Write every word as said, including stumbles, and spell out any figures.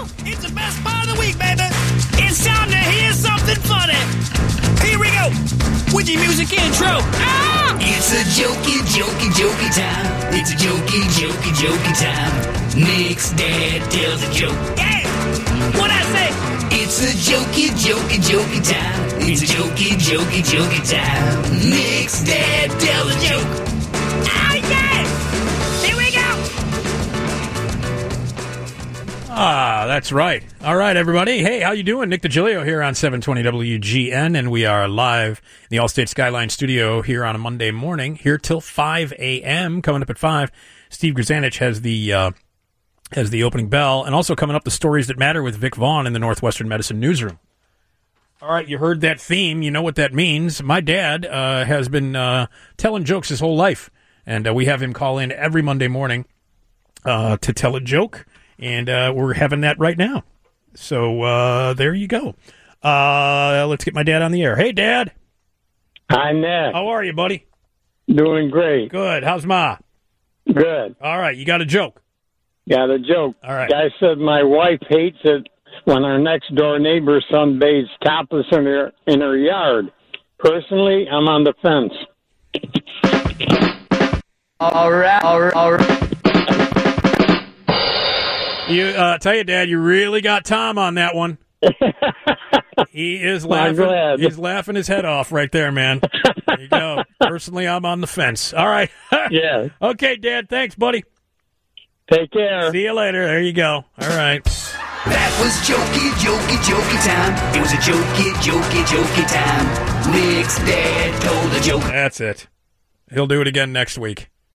It's the best part of the week, baby. It's time to hear something funny. Here we go with your music intro. Ah! It's a jokey, jokey, jokey time. It's a jokey, jokey, jokey time. Nick's dad tells a joke. Yeah! What'd I say? It's a jokey, jokey, jokey time. It's a jokey, jokey, jokey time. Nick's dad tells a joke. Oh, yeah! Here we go! Ah, that's right. All right, everybody. Hey, how you doing? Nick DiGilio here on seven twenty W G N, and we are live in the Allstate Skyline studio here on a Monday morning, here till five a.m. Coming up at five, Steve Grzanich has the uh, has the opening bell, and also coming up, the Stories That Matter with Vic Vaughn in the Northwestern Medicine Newsroom. All right, you heard that theme. You know what that means. My dad uh, has been uh, telling jokes his whole life, and uh, we have him call in every Monday morning uh, to tell a joke. And uh, we're having that right now. So uh, there you go. Uh, let's get my dad on the air. Hey, Dad. Hi, Nick. How are you, buddy? Doing great. Good. How's Ma? Good. All right. You got a joke? Got a joke. All right. Guy said my wife hates it when our next-door neighbor sunbathes topless in her, in her yard. Personally, I'm on the fence. All right. All right. All right. You uh, tell you, Dad, you really got Tom on that one. He is laughing. He's laughing his head off right there, man. There you go. Personally, I'm on the fence. All right. Yeah. Okay, Dad. Thanks, buddy. Take care. See you later. There you go. All right. That was jokey, jokey, jokey time. It was a jokey, jokey, jokey time. Nick's dad told a joke. That's it. He'll do it again next week.